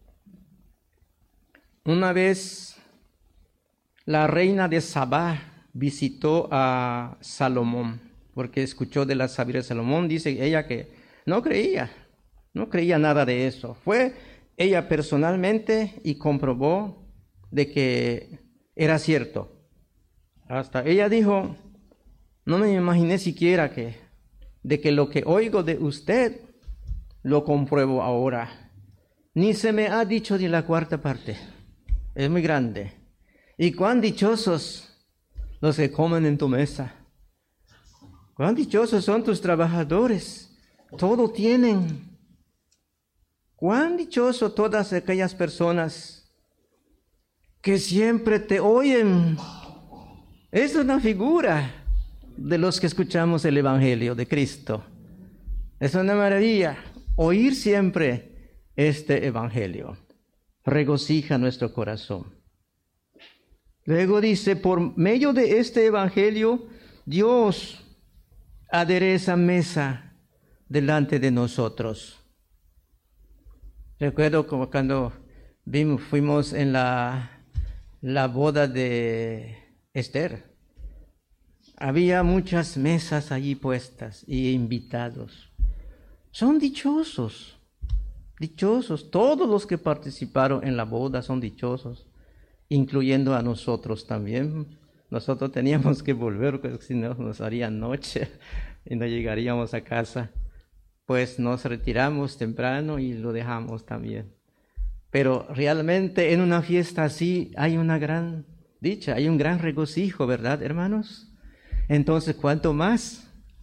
Una vez la reina de Sabá visitó a Salomón, porque escuchó de la sabiduría de Salomón. Dice ella que no creía, no creía nada de eso. Fue ella personalmente y comprobó de que era cierto. Hasta ella dijo, no me imaginé siquiera que de que lo que oigo de usted lo compruebo ahora. Ni se me ha dicho ni la cuarta parte. Es muy grande. Y cuán dichosos los que comen en tu mesa. Cuán dichosos son tus trabajadores. Todo tienen. Cuán dichosos todas aquellas personas que siempre te oyen. Es una figura de los que escuchamos el evangelio de Cristo. Es una maravilla oír siempre este evangelio. Regocija nuestro corazón. Luego dice, por medio de este evangelio, Dios adereza mesa delante de nosotros. Recuerdo como cuando vimos, fuimos en la, la boda de Esther. Había muchas mesas allí puestas y invitados. Son dichosos, dichosos. Todos los que participaron en la boda son dichosos, incluyendo a nosotros también. Nosotros teníamos que volver, porque si no nos haría noche y no llegaríamos a casa. Pues nos retiramos temprano y lo dejamos también. Pero realmente en una fiesta así hay una gran dicha, hay un gran regocijo, ¿verdad, hermanos? Entonces, ¿cuánto más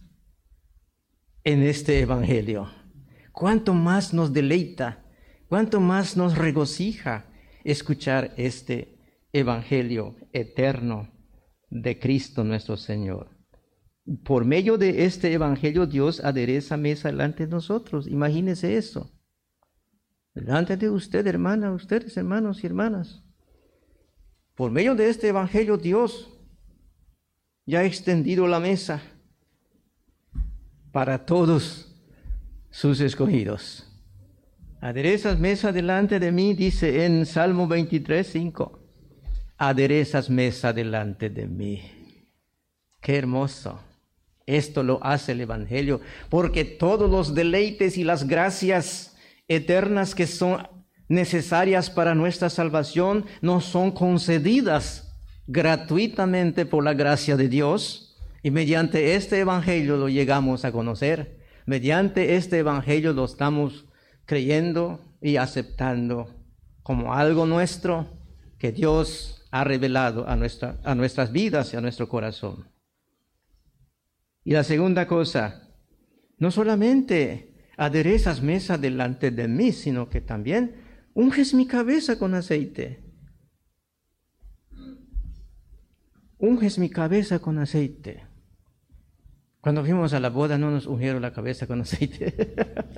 en este evangelio? ¿Cuánto más nos deleita? ¿Cuánto más nos regocija escuchar este evangelio eterno de Cristo nuestro Señor? Por medio de este evangelio, Dios adereza mesa delante de nosotros. Imagínese eso. Delante de usted, hermana, ustedes, hermanos y hermanas. Por medio de este evangelio, Dios ya ha extendido la mesa para todos sus escogidos. Aderezas mesa delante de mí, dice en Salmo veintitrés, cinco. Aderezas mesa delante de mí. Qué hermoso. Esto lo hace el evangelio, porque todos los deleites y las gracias eternas que son necesarias para nuestra salvación nos son concedidas gratuitamente por la gracia de Dios, y mediante este evangelio lo llegamos a conocer. Mediante este evangelio lo estamos creyendo y aceptando como algo nuestro que Dios ha revelado a, nuestra, a nuestras vidas y a nuestro corazón. Y la segunda cosa, no solamente aderezas mesa delante de mí, sino que también unges mi cabeza con aceite. Unges mi cabeza con aceite. Cuando fuimos a la boda no nos ungieron la cabeza con aceite.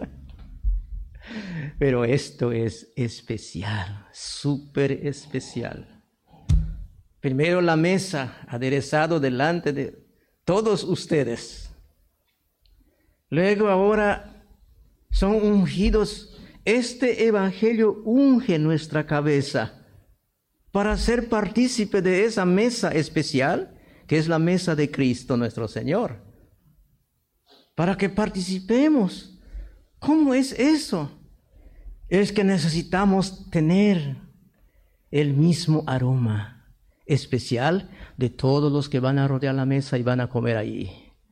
Pero esto es especial, súper especial. Primero la mesa, aderezado delante de todos ustedes. Luego ahora son ungidos. Este evangelio unge nuestra cabeza para ser partícipe de esa mesa especial, que es la mesa de Cristo nuestro Señor. Para que participemos. ¿Cómo es eso? Es que necesitamos tener el mismo aroma especial de todos los que van a rodear la mesa y van a comer ahí.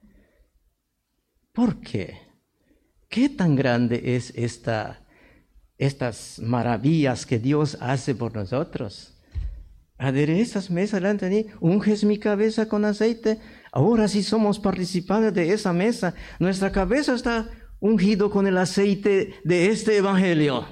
¿Por qué? ¿Qué tan grande es esta, estas maravillas que Dios hace por nosotros? Aderezas mesa delante de mí, unges mi cabeza con aceite. Ahora sí somos participantes de esa mesa. Nuestra cabeza está ungido con el aceite de este evangelio.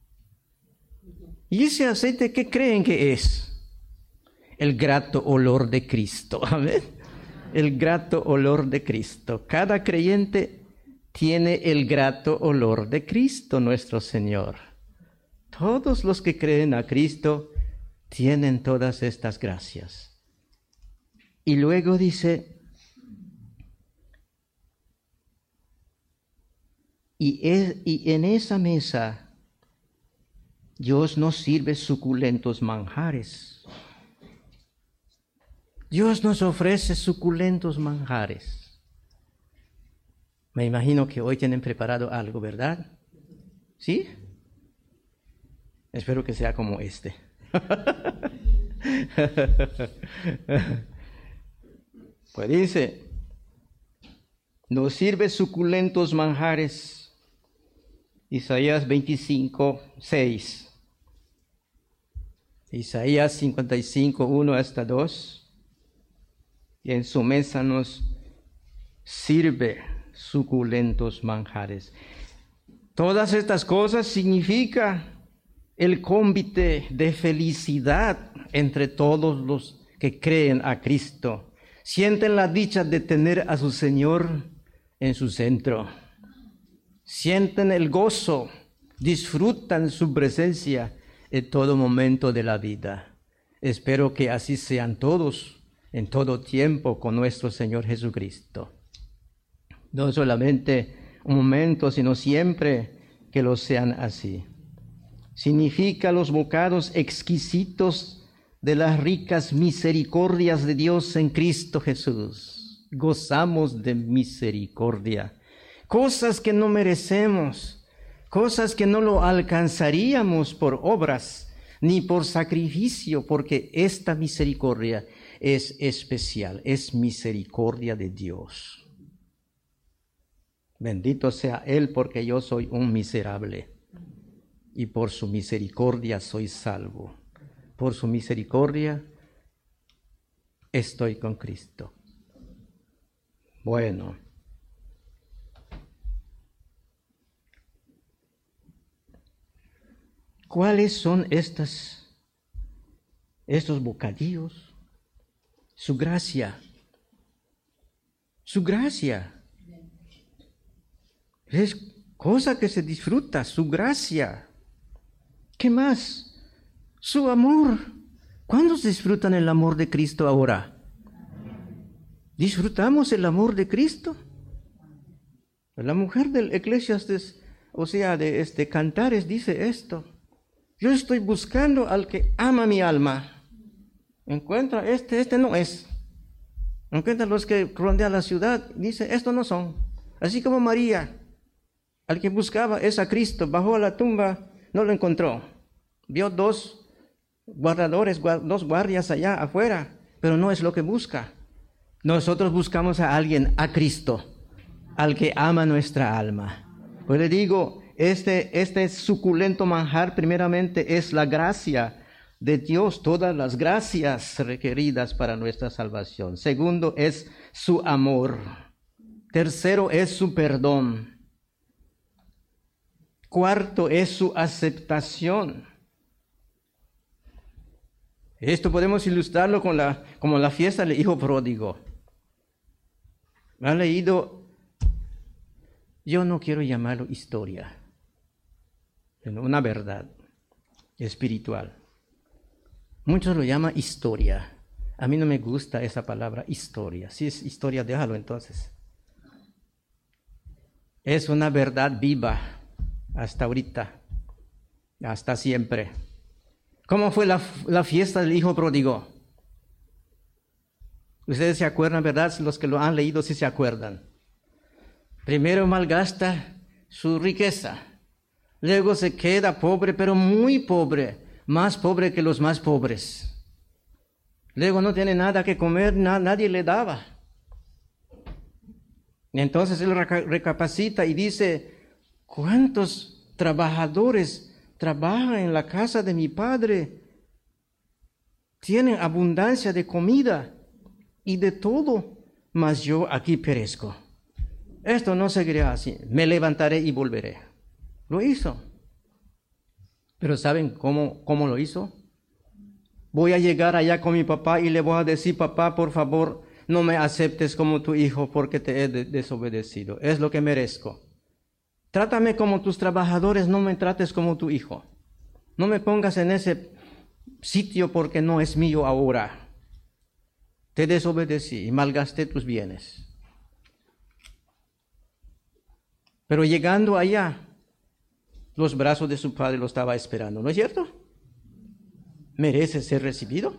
¿Y ese aceite qué creen que es? El grato olor de Cristo. Amén. El grato olor de Cristo. Cada creyente tiene el grato olor de Cristo, nuestro Señor. Todos los que creen a Cristo tienen todas estas gracias. Y luego dice, y, es, y en esa mesa Dios nos sirve suculentos manjares. Dios nos ofrece suculentos manjares. Me imagino que hoy tienen preparado algo, ¿verdad? ¿Sí? Espero que sea como este. Pues dice, nos sirve suculentos manjares. Isaías veinticinco, seis. Isaías cincuenta y cinco, uno hasta dos. Y en su mesa nos sirve suculentos manjares. Todas estas cosas significan el cómite de felicidad entre todos los que creen a Cristo. Sienten la dicha de tener a su Señor en su centro. Sienten el gozo disfrutan su presencia en todo momento de la vida. Espero que así sean todos en todo tiempo con nuestro Señor Jesucristo. No solamente un momento, sino siempre que lo sean así. Significa los bocados exquisitos de las ricas misericordias de Dios en Cristo Jesús. Gozamos de misericordia, cosas que no merecemos, cosas que no lo alcanzaríamos por obras ni por sacrificio, porque esta misericordia es especial, es misericordia de Dios. Bendito sea Él, porque yo soy un miserable y por su misericordia soy salvo. Por su misericordia estoy con Cristo. Bueno, ¿cuáles son estas, estos bocadillos? Su gracia, su gracia. Es cosa que se disfruta, su gracia. ¿Qué más? Su amor. ¿Cuántos disfrutan el amor de Cristo ahora? ¿Disfrutamos el amor de Cristo? La mujer del Eclesiastes, o sea, de este Cantares, dice esto. Yo estoy buscando al que ama mi alma. Encuentra este, este no es. Encuentra los que rodean la ciudad, dice, estos no son. Así como María, al que buscaba es a Cristo, bajó a la tumba, no lo encontró. Vio dos guardadores, dos guardias allá afuera, pero no es lo que busca. Nosotros buscamos a alguien, a Cristo, al que ama nuestra alma. Pues le digo, este, este suculento manjar primeramente es la gracia de Dios, todas las gracias requeridas para nuestra salvación. Segundo es su amor. Tercero es su perdón. Cuarto es su aceptación. Esto podemos ilustrarlo con la, como la fiesta del hijo pródigo. ¿Han leído? Yo no quiero llamarlo historia, sino una verdad espiritual. Muchos lo llaman historia. A mí no me gusta esa palabra historia. Si es historia, déjalo entonces. Es una verdad viva hasta ahorita, hasta siempre. ¿Cómo fue la, la fiesta del hijo pródigo? Ustedes se acuerdan, ¿verdad? Los que lo han leído sí se acuerdan. Primero malgasta su riqueza. Luego se queda pobre, pero muy pobre. Más pobre que los más pobres. Luego no tiene nada que comer, na, nadie le daba. Y entonces él recapacita y dice, ¿cuántos trabajadores trabajan en la casa de mi padre? Tienen abundancia de comida y de todo, mas yo aquí perezco. Esto no seguirá así. Me levantaré y volveré. Lo hizo. Pero ¿saben cómo, cómo lo hizo? Voy a llegar allá con mi papá y le voy a decir, papá, por favor, no me aceptes como tu hijo porque te he desobedecido. Es lo que merezco. Trátame como tus trabajadores, no me trates como tu hijo. No me pongas en ese sitio porque no es mío ahora. Te desobedecí y malgasté tus bienes. Pero llegando allá, los brazos de su padre lo estaba esperando, ¿no es cierto? ¿Merece ser recibido?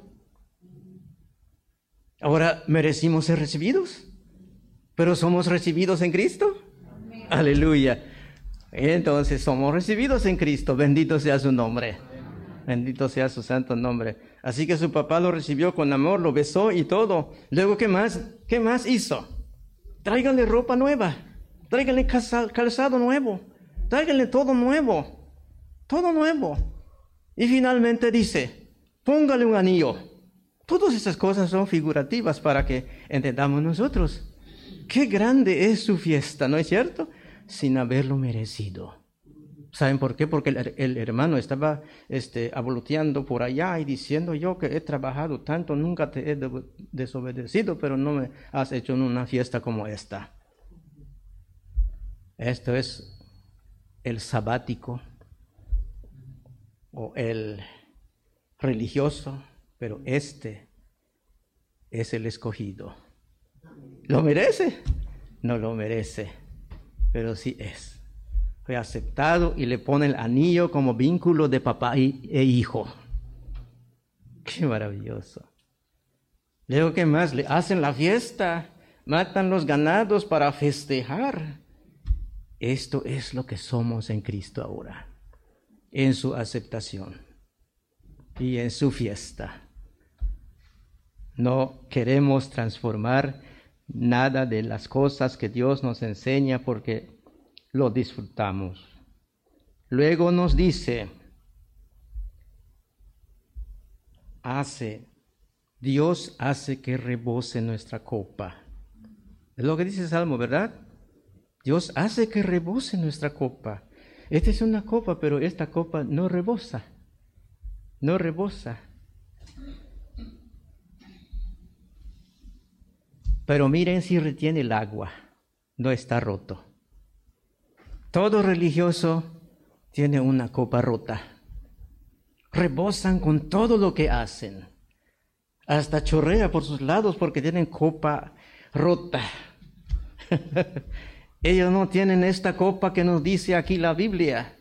Ahora merecimos ser recibidos, pero somos recibidos en Cristo. Amén. Aleluya. Entonces somos recibidos en Cristo. Bendito sea su nombre. Bendito sea su santo nombre. Así que su papá lo recibió con amor, lo besó y todo. Luego, ¿qué más? ¿Qué más hizo? Tráiganle ropa nueva. Tráiganle calzado nuevo. Tráiganle todo nuevo. Todo nuevo. Y finalmente dice, póngale un anillo. Todas esas cosas son figurativas para que entendamos nosotros. Qué grande es su fiesta, ¿no es cierto? Sin haberlo merecido. ¿Saben por qué? Porque el, el hermano estaba este, aboloteando por allá y diciendo, yo que he trabajado tanto, nunca te he de- desobedecido, pero no me has hecho en una fiesta como esta. Esto es el sabático o el religioso, pero este es el escogido. ¿Lo merece? No lo merece, pero sí es. Fue aceptado y le pone el anillo como vínculo de papá y, e hijo. ¡Qué maravilloso! Luego, ¿qué más? Le hacen la fiesta, matan los ganados para festejar. Esto es lo que somos en Cristo ahora, en su aceptación y en su fiesta. No queremos transformar nada de las cosas que Dios nos enseña porque lo disfrutamos. Luego nos dice, hace, Dios hace que rebose nuestra copa. Es lo que dice el Salmo, ¿verdad? Dios hace que rebose nuestra copa. Esta es una copa, pero esta copa no rebosa. No rebosa. Pero miren si retiene el agua. No está roto. Todo religioso tiene una copa rota. Rebosan con todo lo que hacen. Hasta chorrea por sus lados porque tienen copa rota. Ellos no tienen esta copa que nos dice aquí la Biblia.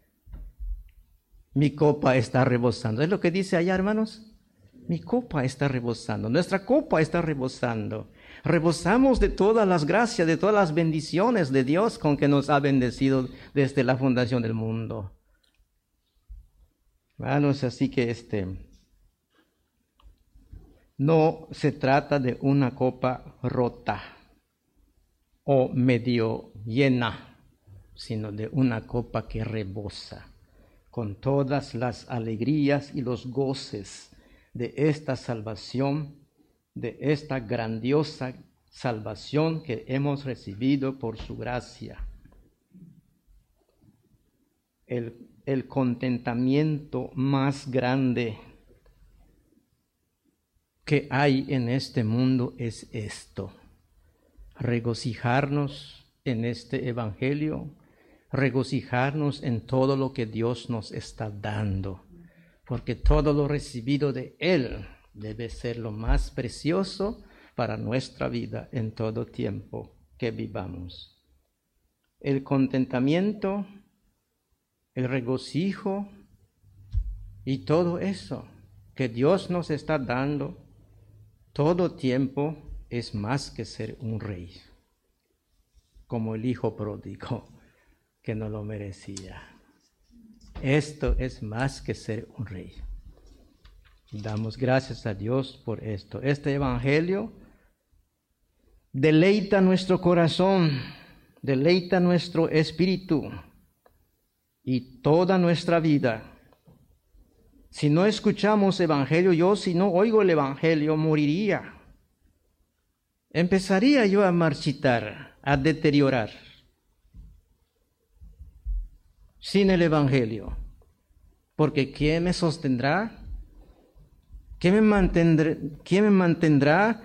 Mi copa está rebosando. ¿Es lo que dice allá, hermanos? Mi copa está rebosando. Nuestra copa está rebosando. Rebosamos de todas las gracias, de todas las bendiciones de Dios con que nos ha bendecido desde la fundación del mundo. Hermanos, así que este no se trata de una copa rota o medio llena, sino de una copa que rebosa con todas las alegrías y los goces de esta salvación, de esta grandiosa salvación que hemos recibido por su gracia. El, el contentamiento más grande que hay en este mundo es esto: regocijarnos en este evangelio, regocijarnos en todo lo que Dios nos está dando, porque todo lo recibido de Él debe ser lo más precioso para nuestra vida en todo tiempo que vivamos. El contentamiento, el regocijo y todo eso que Dios nos está dando todo tiempo es más que ser un rey, como el hijo pródigo que no lo merecía. Esto es más que ser un rey. Damos gracias a Dios por esto. Este evangelio deleita nuestro corazón, deleita nuestro espíritu y toda nuestra vida. Si no escuchamos evangelio, yo si no oigo el evangelio moriría. Empezaría yo a marchitar, a deteriorar sin el evangelio. Porque ¿quién me sostendrá? ¿Quién me mantendrá, quién me mantendrá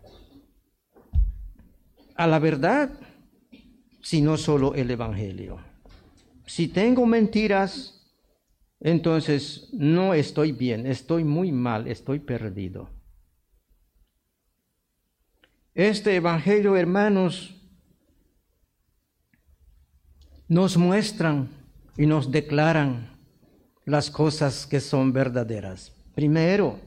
a la verdad? Si no solo el evangelio. Si tengo mentiras, entonces no estoy bien, estoy muy mal, estoy perdido. Este evangelio, hermanos, nos muestran y nos declaran las cosas que son verdaderas. Primero,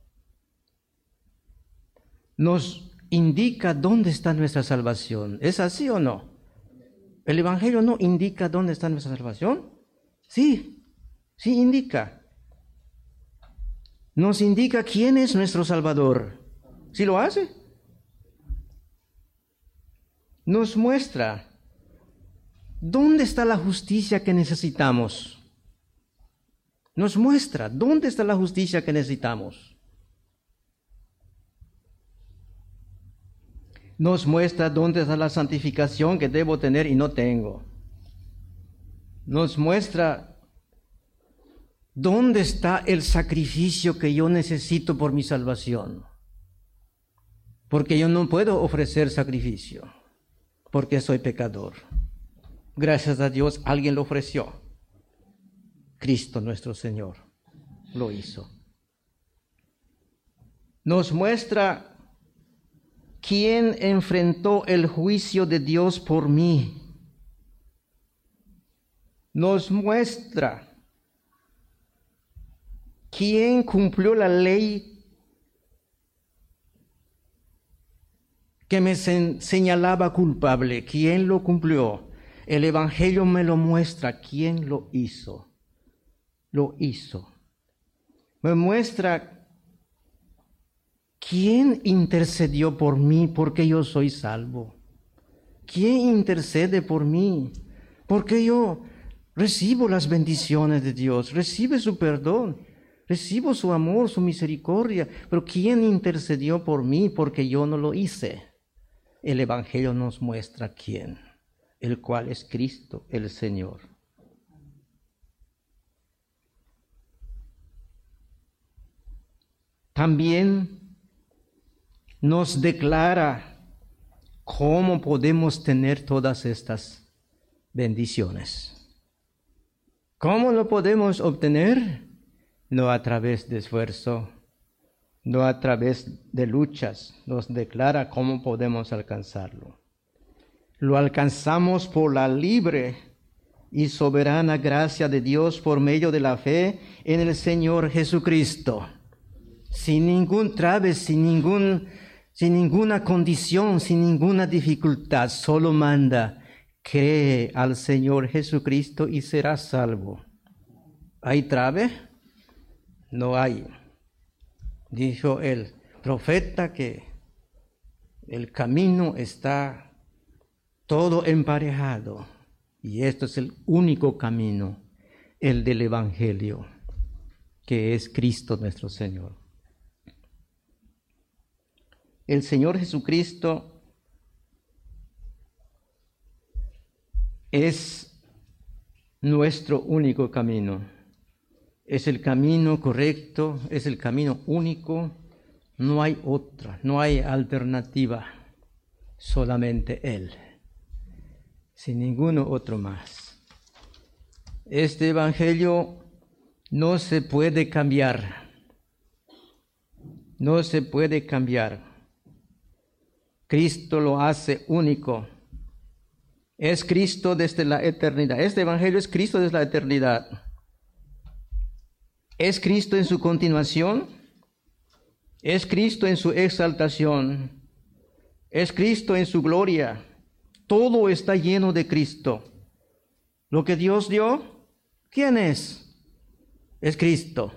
nos indica dónde está nuestra salvación. ¿Es así o no? ¿El evangelio no indica dónde está nuestra salvación? Sí, sí indica. Nos indica quién es nuestro Salvador. ¿Sí lo hace? Nos muestra dónde está la justicia que necesitamos. Nos muestra dónde está la justicia que necesitamos. Nos muestra dónde está la santificación que debo tener y no tengo. Nos muestra dónde está el sacrificio que yo necesito por mi salvación. Porque yo no puedo ofrecer sacrificio, porque soy pecador. Gracias a Dios alguien lo ofreció. Cristo nuestro Señor lo hizo. Nos muestra quién enfrentó el juicio de Dios por mí. Nos muestra quién cumplió la ley que me señalaba culpable. ¿Quién lo cumplió? El Evangelio me lo muestra. ¿Quién lo hizo? Lo hizo. Me muestra quién intercedió por mí porque yo soy salvo. ¿Quién intercede por mí? Porque yo recibo las bendiciones de Dios, recibo su perdón, recibo su amor, su misericordia. Pero ¿quién intercedió por mí porque yo no lo hice? El Evangelio nos muestra quién, el cual es Cristo el Señor. También nos declara cómo podemos tener todas estas bendiciones. ¿Cómo lo podemos obtener? No a través de esfuerzo, no a través de luchas. Nos declara cómo podemos alcanzarlo. Lo alcanzamos por la libre y soberana gracia de Dios por medio de la fe en el Señor Jesucristo. Sin ningún trave, sin ningún, sin ninguna condición, sin ninguna dificultad. Solo manda: cree al Señor Jesucristo y serás salvo. ¿Hay trave? No hay. Dijo el profeta que el camino está todo emparejado, y esto es el único camino, el del Evangelio, que es Cristo nuestro Señor. El Señor Jesucristo es nuestro único camino. Es el camino correcto, es el camino único. No hay otra, no hay alternativa. Solamente Él, sin ninguno otro más. Este Evangelio no se puede cambiar. No se puede cambiar. Cristo lo hace único. Es Cristo desde la eternidad. Este Evangelio es Cristo desde la eternidad. Es Cristo en su continuación. Es Cristo en su exaltación. Es Cristo en su gloria. Todo está lleno de Cristo. Lo que Dios dio, ¿quién es? Es Cristo.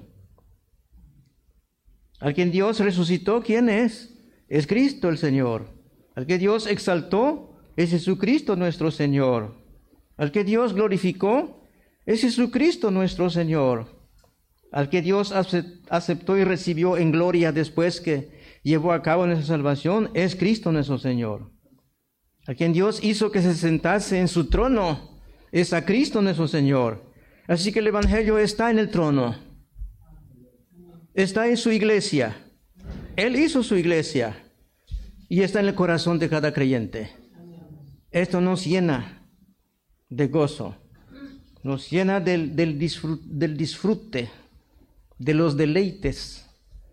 Al quien Dios resucitó, ¿quién es? Es Cristo el Señor. Al que Dios exaltó, es Jesucristo nuestro Señor. Al que Dios glorificó, es Jesucristo nuestro Señor. Al que Dios aceptó y recibió en gloria después que llevó a cabo nuestra salvación, es Cristo nuestro Señor. A quien Dios hizo que se sentase en su trono, es a Cristo nuestro Señor. Así que el Evangelio está en el trono. Está en su iglesia. Él hizo su iglesia. Y está en el corazón de cada creyente. Esto nos llena de gozo. Nos llena del, del, disfrute, del disfrute, de los deleites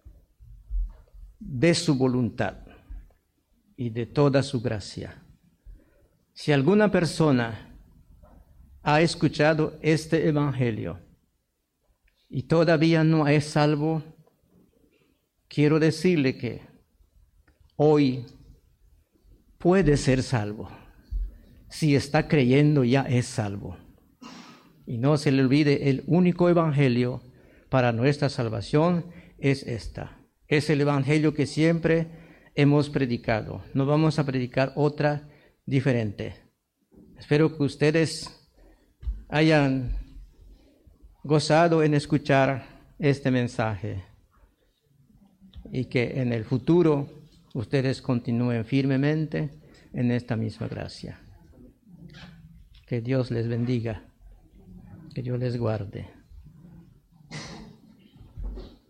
de su voluntad y de toda su gracia. Si alguna persona ha escuchado este Evangelio y todavía no es salvo, quiero decirle que hoy puede ser salvo. Si está creyendo, ya es salvo. Y no se le olvide, el único evangelio para nuestra salvación es esta. Es el evangelio que siempre hemos predicado. No vamos a predicar otra diferente. Espero que ustedes hayan gozado en escuchar este mensaje y que en el futuro ustedes continúen firmemente en esta misma gracia. Que Dios les bendiga, que Dios les guarde.